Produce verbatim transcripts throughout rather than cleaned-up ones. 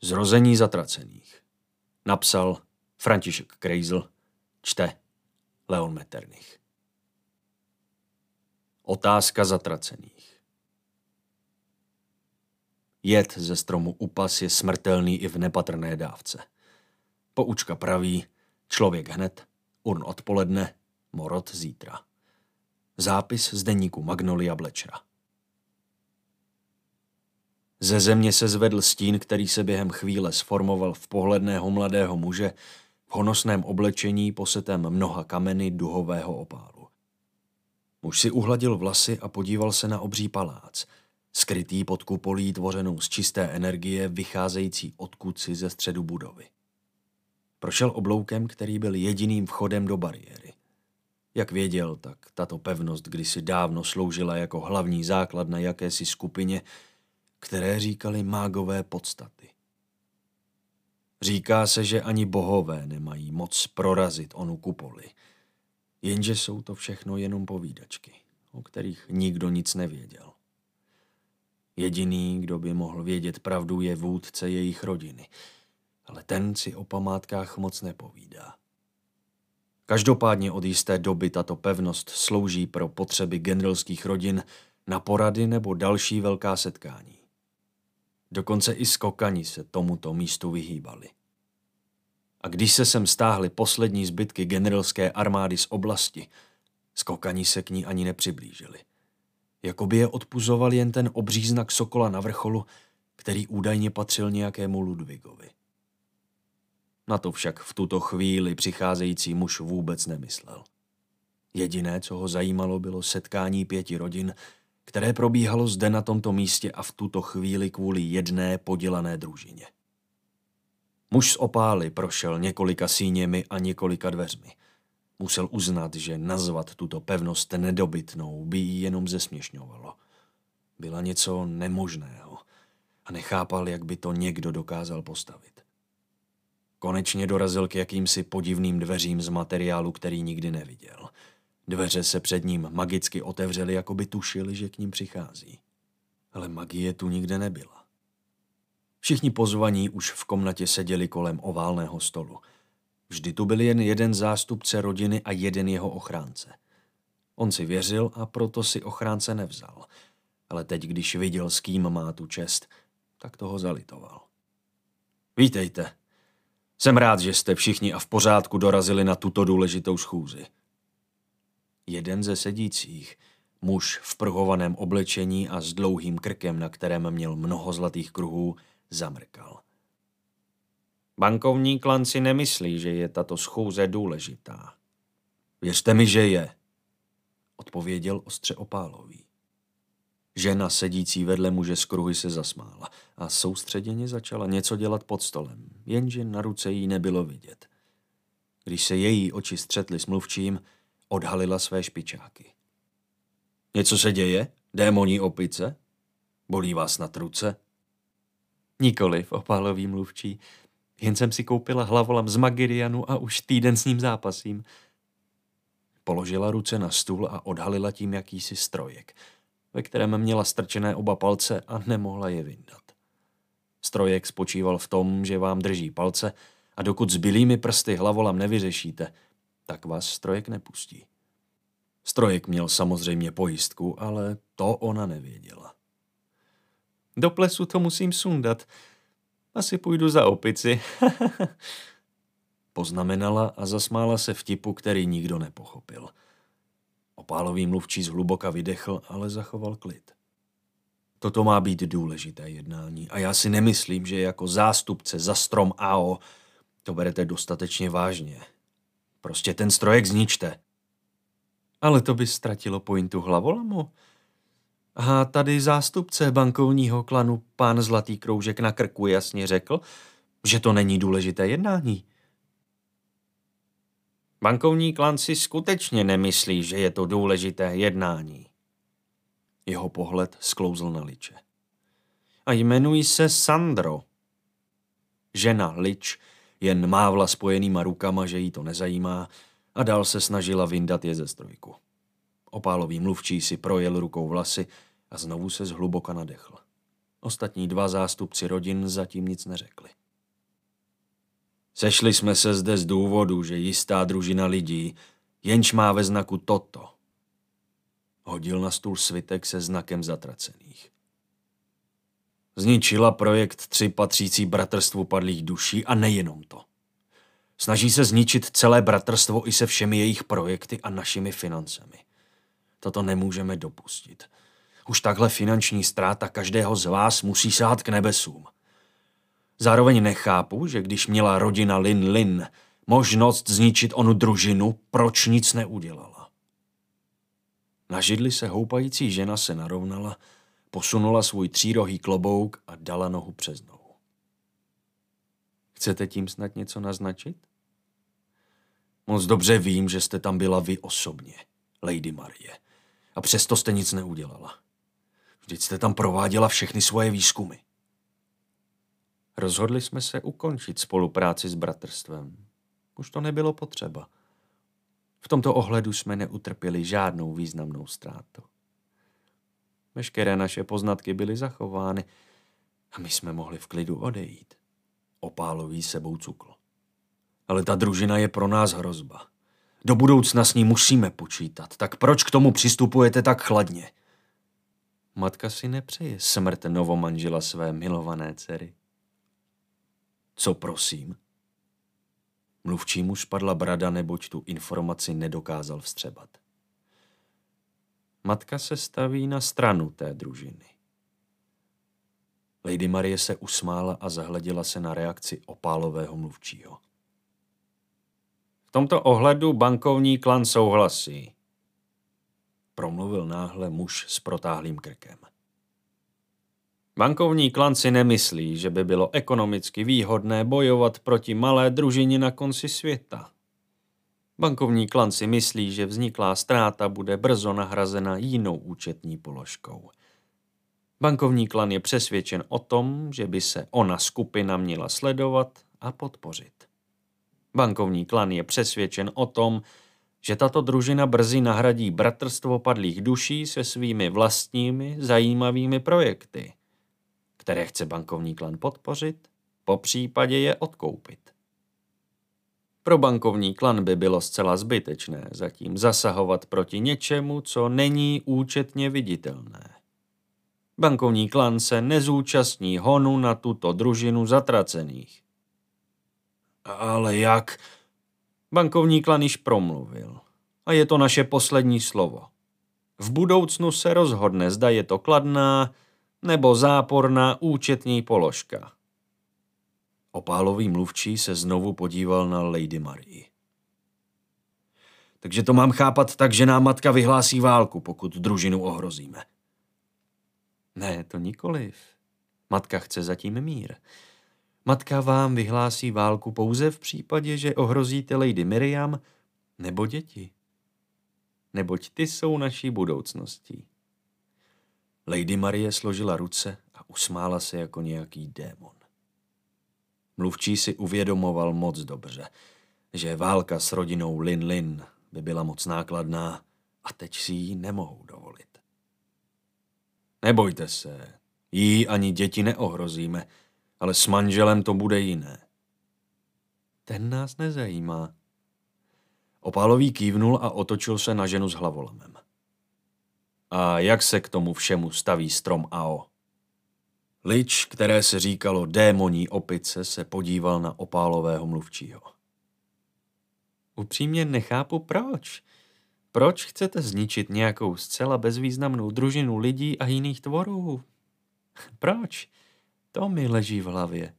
Zrození zatracených. Napsal František Krejzl, čte Leon Metternich. Otázka zatracených. Jed ze stromu upas je smrtelný i v nepatrné dávce. Poučka praví, člověk hned, urn odpoledne, morot zítra. Zápis z deníku Magnolia Blečera. Ze země se zvedl stín, který se během chvíle sformoval v pohledného mladého muže v honosném oblečení posetém mnoha kameny duhového opálu. Muž si uhladil vlasy a podíval se na obří palác, skrytý pod kupolí tvořenou z čisté energie vycházející odkud ze středu budovy. Prošel obloukem, který byl jediným vchodem do bariéry. Jak věděl, tak tato pevnost kdysi dávno sloužila jako hlavní základ na jakési skupině, které říkali mágové podstaty. Říká se, že ani bohové nemají moc prorazit onu kupoli, jenže jsou to všechno jenom povídačky, o kterých nikdo nic nevěděl. Jediný, kdo by mohl vědět pravdu, je vůdce jejich rodiny, ale ten si o památkách moc nepovídá. Každopádně od jisté doby tato pevnost slouží pro potřeby genrelských rodin na porady nebo další velká setkání. Dokonce i skokani se tomuto místu vyhýbali. A když se sem stáhly poslední zbytky generelské armády z oblasti, skokani se k ní ani nepřiblížili. Jakoby je odpuzoval jen ten obří znak sokola na vrcholu, který údajně patřil nějakému Ludvigovi. Na to však v tuto chvíli přicházející muž vůbec nemyslel. Jediné, co ho zajímalo, bylo setkání pěti rodin, které probíhalo zde na tomto místě a v tuto chvíli kvůli jedné podělané družině. Muž z opály prošel několika síněmi a několika dveřmi. Musel uznat, že nazvat tuto pevnost nedobytnou by ji jenom zesměšňovalo. Byla něco nemožného a nechápal, jak by to někdo dokázal postavit. Konečně dorazil k jakýmsi podivným dveřím z materiálu, který nikdy neviděl. Dveře se před ním magicky otevřely, jako by tušili, že k ním přichází. Ale magie tu nikde nebyla. Všichni pozvaní už v komnatě seděli kolem oválného stolu. Vždy tu byl jen jeden zástupce rodiny a jeden jeho ochránce. On si věřil a proto si ochránce nevzal. Ale teď, když viděl, s kým má tu čest, tak toho zalitoval. Vítejte. Jsem rád, že jste všichni a v pořádku dorazili na tuto důležitou schůzi. Jeden ze sedících, muž v prhovaném oblečení a s dlouhým krkem, na kterém měl mnoho zlatých kruhů, zamrkal. Bankovní klan si nemyslí, že je tato schůze důležitá. Věřte mi, že je, odpověděl ostře opálový. Žena sedící vedle muže z kruhy se zasmála a soustředěně začala něco dělat pod stolem, jenže na ruce jí nebylo vidět. Když se její oči střetly s mluvčím, odhalila své špičáky. Něco se děje? Démoní opice? Bolí vás na ruce? Nikoliv, opálový mluvčí. Jen jsem si koupila hlavolam z Magirianu a už týden s ním zápasím. Položila ruce na stůl a odhalila tím jakýsi strojek, ve kterém měla strčené oba palce a nemohla je vyndat. Strojek spočíval v tom, že vám drží palce a dokud s bílými prsty hlavolam nevyřešíte, tak vás strojek nepustí. Strojek měl samozřejmě pojistku, ale to ona nevěděla. Do plesu to musím sundat. Asi půjdu za opici. Poznamenala a zasmála se vtipu, který nikdo nepochopil. Opálový mluvčí zhluboka vydechl, ale zachoval klid. Toto má být důležité jednání a já si nemyslím, že jako zástupce za strom A O to berete dostatečně vážně. Prostě ten strojek zničte. Ale to by ztratilo pointu hlavolamu. A tady zástupce bankovního klanu, pán Zlatý kroužek na krku, jasně řekl, že to není důležité jednání. Bankovní klan si skutečně nemyslí, že je to důležité jednání. Jeho pohled sklouzl na Liče. A jmenuji se Sandro. Žena Lič jen mávla spojenýma rukama, že jí to nezajímá, a dál se snažila vyndat je ze strojku. Opálový mluvčí si projel rukou vlasy a znovu se zhluboka nadechl. Ostatní dva zástupci rodin zatím nic neřekli. Sešli jsme se zde z důvodu, že jistá družina lidí, jenž má ve znaku toto, hodil na stůl svitek se znakem zatracených. Zničila projekt tři patřící bratrstvu padlých duší a nejenom to. Snaží se zničit celé bratrstvo i se všemi jejich projekty a našimi financemi. Toto nemůžeme dopustit. Už takhle finanční ztráta každého z vás musí sahat k nebesům. Zároveň nechápu, že když měla rodina Lin Lin možnost zničit onu družinu, proč nic neudělala. Na židli se houpající žena se narovnala, posunula svůj třírohý klobouk a dala nohu přes nohu. Chcete tím snad něco naznačit? Moc dobře vím, že jste tam byla vy osobně, Lady Marie, a přesto jste nic neudělala. Vždyť jste tam prováděla všechny svoje výzkumy. Rozhodli jsme se ukončit spolupráci s bratrstvem. Už to nebylo potřeba. V tomto ohledu jsme neutrpěli žádnou významnou ztrátu. Veškeré naše poznatky byly zachovány a my jsme mohli v klidu odejít. Opálový sebou cukl. Ale ta družina je pro nás hrozba. Do budoucna s ní musíme počítat, tak proč k tomu přistupujete tak chladně? Matka si nepřeje smrt novomanžela své milované dcery. Co prosím? Mluvčímu spadla brada, neboť tu informaci nedokázal vstřebat. Matka se staví na stranu té družiny. Lady Marie se usmála a zahleděla se na reakci opálového mluvčího. V tomto ohledu bankovní klan souhlasí, promluvil náhle muž s protáhlým krkem. Bankovní klan si nemyslí, že by bylo ekonomicky výhodné bojovat proti malé družině na konci světa. Bankovní klan si myslí, že vzniklá ztráta bude brzo nahrazena jinou účetní položkou. Bankovní klan je přesvědčen o tom, že by se ona skupina měla sledovat a podpořit. Bankovní klan je přesvědčen o tom, že tato družina brzy nahradí bratrstvo padlých duší se svými vlastními zajímavými projekty, které chce bankovní klan podpořit, popřípadě je odkoupit. Pro bankovní klan by bylo zcela zbytečné zatím zasahovat proti něčemu, co není účetně viditelné. Bankovní klan se nezúčastní honu na tuto družinu zatracených. Ale jak? Bankovní klan již promluvil. A je to naše poslední slovo. V budoucnu se rozhodne, zda je to kladná nebo záporná účetní položka. Opálový mluvčí se znovu podíval na Lady Marie. Takže to mám chápat tak, že nám matka vyhlásí válku, pokud družinu ohrozíme. Ne, to nikoliv. Matka chce zatím mír. Matka vám vyhlásí válku pouze v případě, že ohrozíte Lady Miriam nebo děti. Neboť ty jsou naší budoucností. Lady Marie složila ruce a usmála se jako nějaký démon. Mluvčí si uvědomoval moc dobře, že válka s rodinou Lin Lin by byla moc nákladná a teď si ji nemohou dovolit. Nebojte se, jí ani děti neohrozíme, ale s manželem to bude jiné. Ten nás nezajímá. Opálový kývnul a otočil se na ženu s hlavolamem. A jak se k tomu všemu staví strom Ao? Lič, které se říkalo démoní opice, se podíval na opálového mluvčího. Upřímně nechápu proč. Proč chcete zničit nějakou zcela bezvýznamnou družinu lidí a jiných tvorů? Proč? To mi leží v hlavě.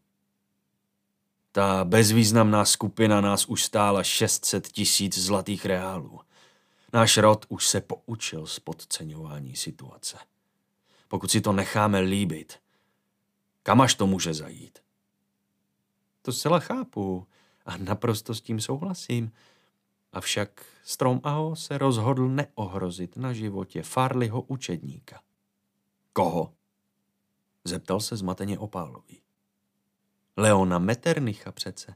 Ta bezvýznamná skupina nás už stála šest set tisíc zlatých reálů. Náš rod už se poučil z podceňování situace. Pokud si to necháme líbit, kam až to může zajít? To zcela chápu a naprosto s tím souhlasím. Avšak strom Ao se rozhodl neohrozit na životě Farleyho učedníka. Koho? Zeptal se zmateně Opálový. Leona Metternicha přece.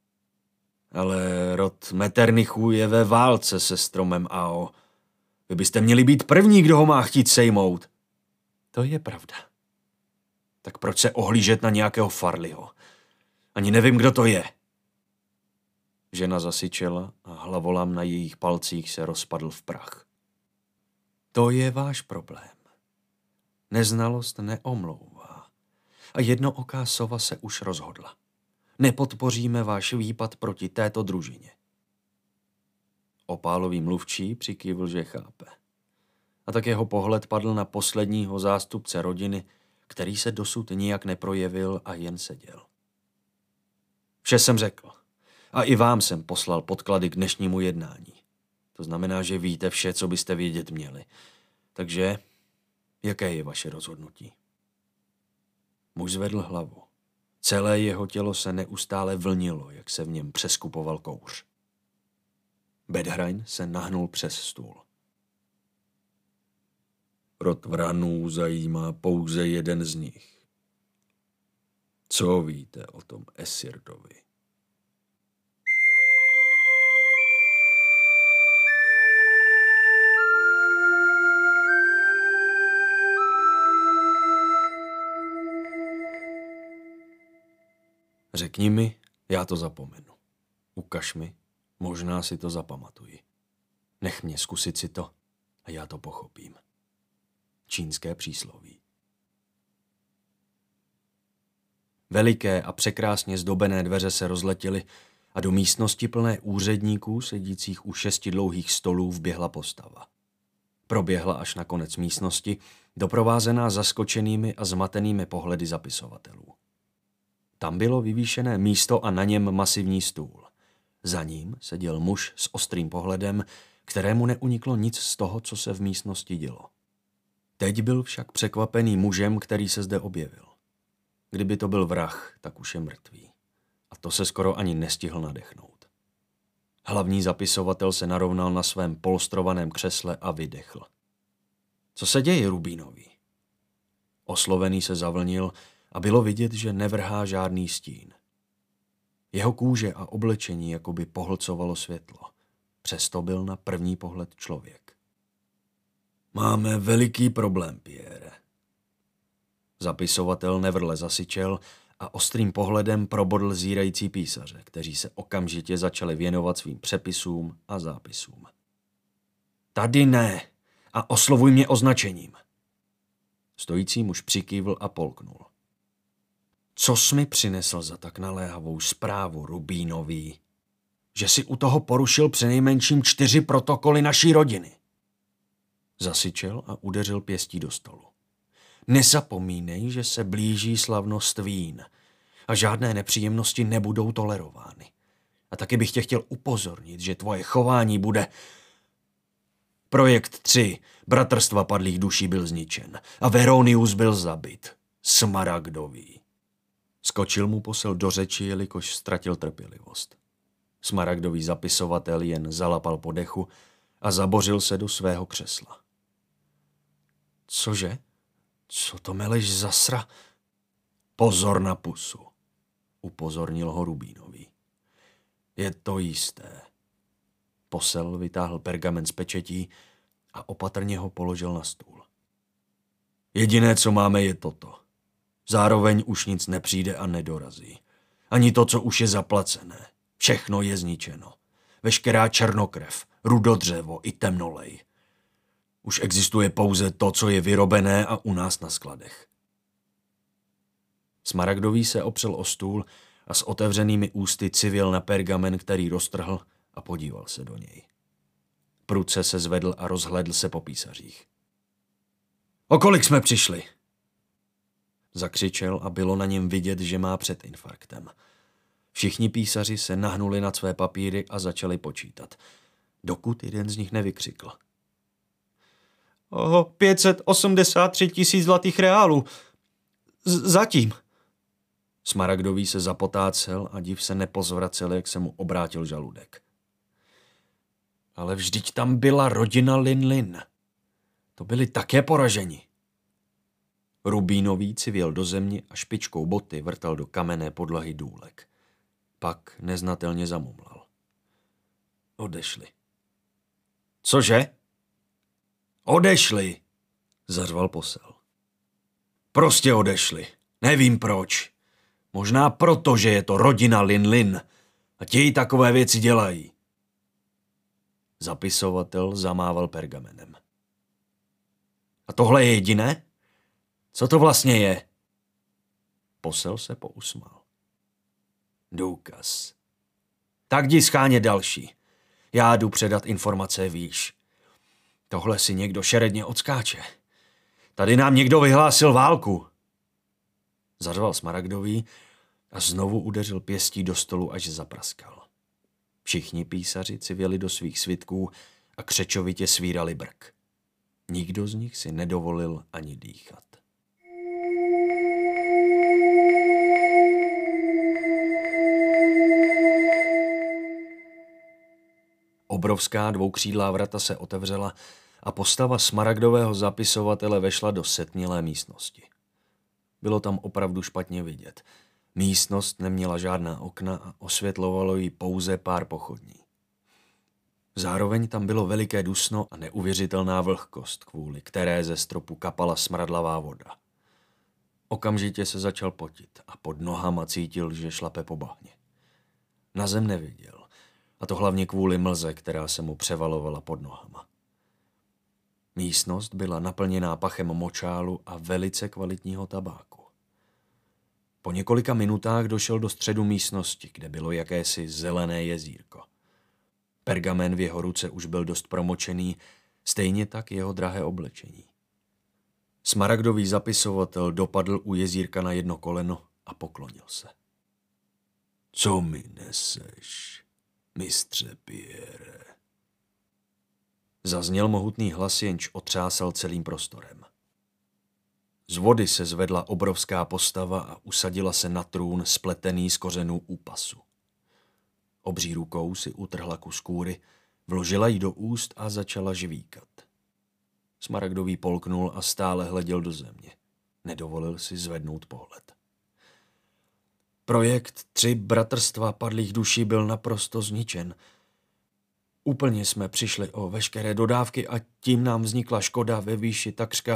Ale rod Metternichů je ve válce se stromem Ao. Vy byste měli být první, kdo ho má chtít sejmout. To je pravda. Tak proč se ohlížet na nějakého Farleyho? Ani nevím, kdo to je. Žena zasyčela a hlavolám na jejich palcích se rozpadl v prach. To je váš problém. Neznalost neomlouvá. A jednooká sova se už rozhodla. Nepodpoříme váš výpad proti této družině. Opálový mluvčí přikývl, že chápe. A tak jeho pohled padl na posledního zástupce rodiny, který se dosud nijak neprojevil a jen seděl. Vše jsem řekl. A i vám jsem poslal podklady k dnešnímu jednání. To znamená, že víte vše, co byste vědět měli. Takže, jaké je vaše rozhodnutí? Muž zvedl hlavu. Celé jeho tělo se neustále vlnilo, jak se v něm přeskupoval kouř. Bedhrain se nahnul přes stůl. Rod Vranů zajímá pouze jeden z nich. Co víte o tom Esirdovi? Řekni mi, já to zapomenu. Ukaž mi, možná si to zapamatuji. Nech mě zkusit si to a já to pochopím. Čínské přísloví. Veliké a překrásně zdobené dveře se rozletěly a do místnosti plné úředníků sedících u šesti dlouhých stolů vběhla postava. Proběhla až na konec místnosti, doprovázená zaskočenými a zmatenými pohledy zapisovatelů. Tam bylo vyvýšené místo a na něm masivní stůl. Za ním seděl muž s ostrým pohledem, kterému neuniklo nic z toho, co se v místnosti dělo. Teď byl však překvapený mužem, který se zde objevil. Kdyby to byl vrah, tak už je mrtvý. A to se skoro ani nestihl nadechnout. Hlavní zapisovatel se narovnal na svém polstrovaném křesle a vydechl. Co se děje, Rubínovi? Oslovený se zavlnil a bylo vidět, že nevrhá žádný stín. Jeho kůže a oblečení jakoby pohlcovalo světlo. Přesto byl na první pohled člověk. Máme veliký problém, Pierre. Zapisovatel nevrle zasyčel a ostrým pohledem probodl zírající písaře, kteří se okamžitě začali věnovat svým přepisům a zápisům. Tady ne a oslovuj mě označením. Stojící muž přikývl a polknul. Co jsi mi přinesl za tak naléhavou zprávu, Rubínový? Že si u toho porušil přinejmenším čtyři protokoly naší rodiny. Zasyčel a udeřil pěstí do stolu. Nezapomínej, že se blíží slavnost vín a žádné nepříjemnosti nebudou tolerovány. A taky bych tě chtěl upozornit, že tvoje chování bude... Projekt tři, Bratrstva padlých duší, byl zničen a Veronius byl zabit. Smaragdový. Skočil mu posel do řeči, jelikož ztratil trpělivost. Smaragdový zapisovatel jen zalapal po dechu a zabořil se do svého křesla. Cože? Co to meleš za sra? Pozor na pusu, upozornil ho Rubínový. Je to jisté. Posel vytáhl pergament z pečetí a opatrně ho položil na stůl. Jediné, co máme, je toto. Zároveň už nic nepřijde a nedorazí. Ani to, co už je zaplacené. Všechno je zničeno. Veškerá černokrev, rudodřevo i temnolej. Už existuje pouze to, co je vyrobené a u nás na skladech. Smaragdový se opřel o stůl a s otevřenými ústy civil na pergamen, který roztrhl, a podíval se do něj. Prudce se zvedl a rozhlédl se po písařích. O kolik jsme přišli? Zakřičel a bylo na něm vidět, že má před infarktem. Všichni písaři se nahnuli nad své papíry a začali počítat, dokud jeden z nich nevykřikl. O pět set osmdesát tři tisíc zlatých reálů. Z- zatím. Smaragdový se zapotácel a div se nepozvracel, jak se mu obrátil žaludek. Ale vždyť tam byla rodina Lin Lin. To byli také poraženi. Rubínový civěl do země a špičkou boty vrtal do kamenné podlahy důlek. Pak neznatelně zamumlal. Odešli. Cože? Odešli, zařval posel. Prostě odešli. Nevím proč. Možná proto, že je to rodina Lin Lin a ti takové věci dělají. Zapisovatel zamával pergamenem. A tohle je jediné? Co to vlastně je? Posel se pousmál. Důkaz. Tak jdi schánět další. Já jdu předat informace výš. Tohle si někdo šeredně odskáče. Tady nám někdo vyhlásil válku. Zařval Smaragdový a znovu udeřil pěstí do stolu, až zapraskal. Všichni písaři civěli do svých svitků a křečovitě svírali brk. Nikdo z nich si nedovolil ani dýchat. Obrovská dvoukřídlá vrata se otevřela a postava Smaragdového zapisovatele vešla do setmělé místnosti. Bylo tam opravdu špatně vidět. Místnost neměla žádná okna a osvětlovalo ji pouze pár pochodní. Zároveň tam bylo veliké dusno a neuvěřitelná vlhkost, kvůli které ze stropu kapala smradlavá voda. Okamžitě se začal potit a pod nohama cítil, že šlape po bahně. Na zem neviděl, a to hlavně kvůli mlze, která se mu převalovala pod nohama. Místnost byla naplněná pachem močálu a velice kvalitního tabáku. Po několika minutách došel do středu místnosti, kde bylo jakési zelené jezírko. Pergamen v jeho ruce už byl dost promočený, stejně tak jeho drahé oblečení. Smaragdový zapisovatel dopadl u jezírka na jedno koleno a poklonil se. Co mi neseš, mistře Pierre? Zazněl mohutný hlas, jenž otřásal celým prostorem. Z vody se zvedla obrovská postava a usadila se na trůn spletený z kořenů úpasu. Obří rukou si utrhla kus kůry, vložila ji do úst a začala žvíkat. Smaragdový polknul a stále hleděl do země. Nedovolil si zvednout pohled. Projekt Tři bratrstva padlých duší byl naprosto zničen. Úplně jsme přišli o veškeré dodávky a tím nám vznikla škoda ve výši takřka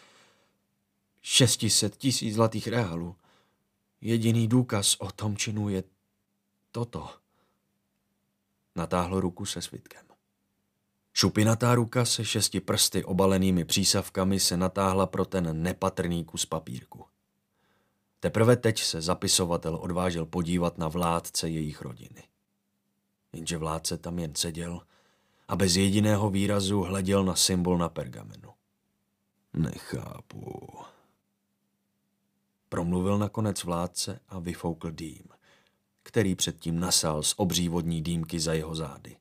šest set tisíc zlatých reálů. Jediný důkaz o tom činu je toto. Natáhl ruku se svitkem. Šupinatá ruka se šesti prsty obalenými přísavkami se natáhla pro ten nepatrný kus papírku. Teprve teď se zapisovatel odvážil podívat na vládce jejich rodiny. Jenže vládce tam jen seděl a bez jediného výrazu hleděl na symbol na pergamenu. Nechápu. Promluvil nakonec vládce a vyfoukl dým, který předtím nasál z obří vodní dýmky za jeho zády.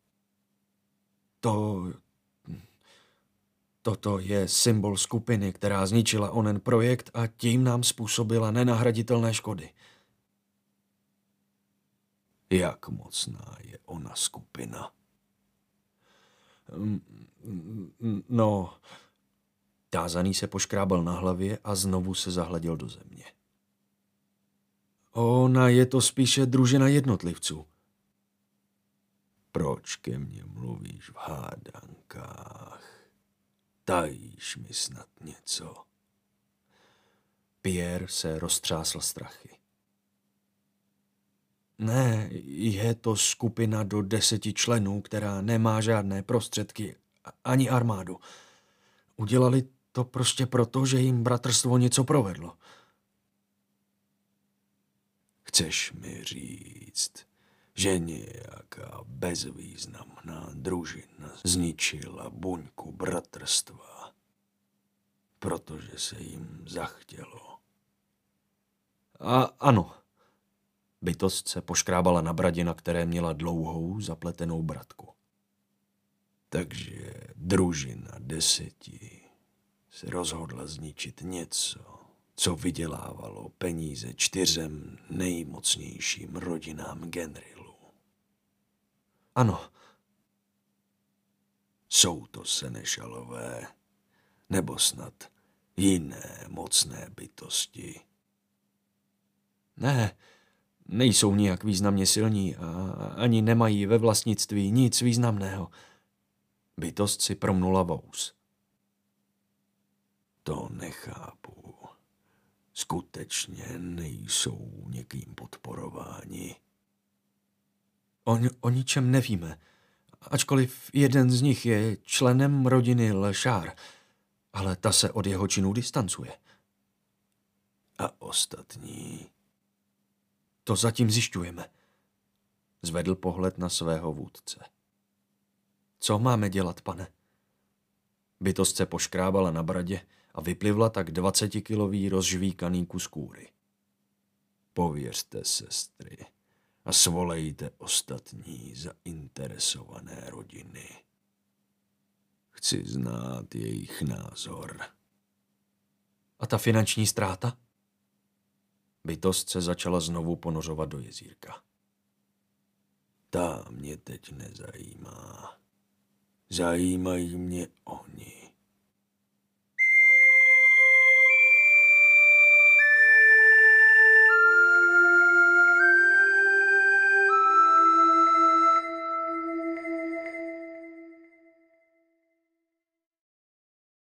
To... Toto je symbol skupiny, která zničila onen projekt a tím nám způsobila nenahraditelné škody. Jak mocná je ona skupina? No... Tázaný se poškrábal na hlavě a znovu se zahleděl do země. Ona je to spíše družina jednotlivců. Proč ke mně mluvíš v hádankách? Tajíš mi snad něco? Pierre se roztřásl strachy. Ne, je to skupina do deseti členů, která nemá žádné prostředky ani armádu. Udělali to prostě proto, že jim bratrstvo něco provedlo. Chceš mi říct, že nějaká bezvýznamná družina zničila buňku bratrstva, protože se jim zachtělo? A ano. Bytost se poškrábala na bradě, na které měla dlouhou zapletenou bradku. Takže družina deseti se rozhodla zničit něco, co vydělávalo peníze čtyřem nejmocnějším rodinám Genrilu. Ano. Jsou to senešalové, nebo snad jiné mocné bytosti? Ne, nejsou nijak významně silní a ani nemají ve vlastnictví nic významného. Bytost si promnula vous. To nechápu. skutečně nejsou někým podporováni. O, o ničem nevíme, ačkoliv jeden z nich je členem rodiny Lešár, ale ta se od jeho činů distancuje. A ostatní? To zatím zjišťujeme. Zvedl pohled na svého vůdce. Co máme dělat, pane? Bytost se poškrábala na bradě a vyplivla tak dvacetikilový rozžvíkaný kus kůry. Pověřte, sestry, a svolejte ostatní zainteresované rodiny. Chci znát jejich názor. A ta finanční ztráta? Bytost se začala znovu ponořovat do jezírka. Ta mě teď nezajímá. Zajímají mě oni.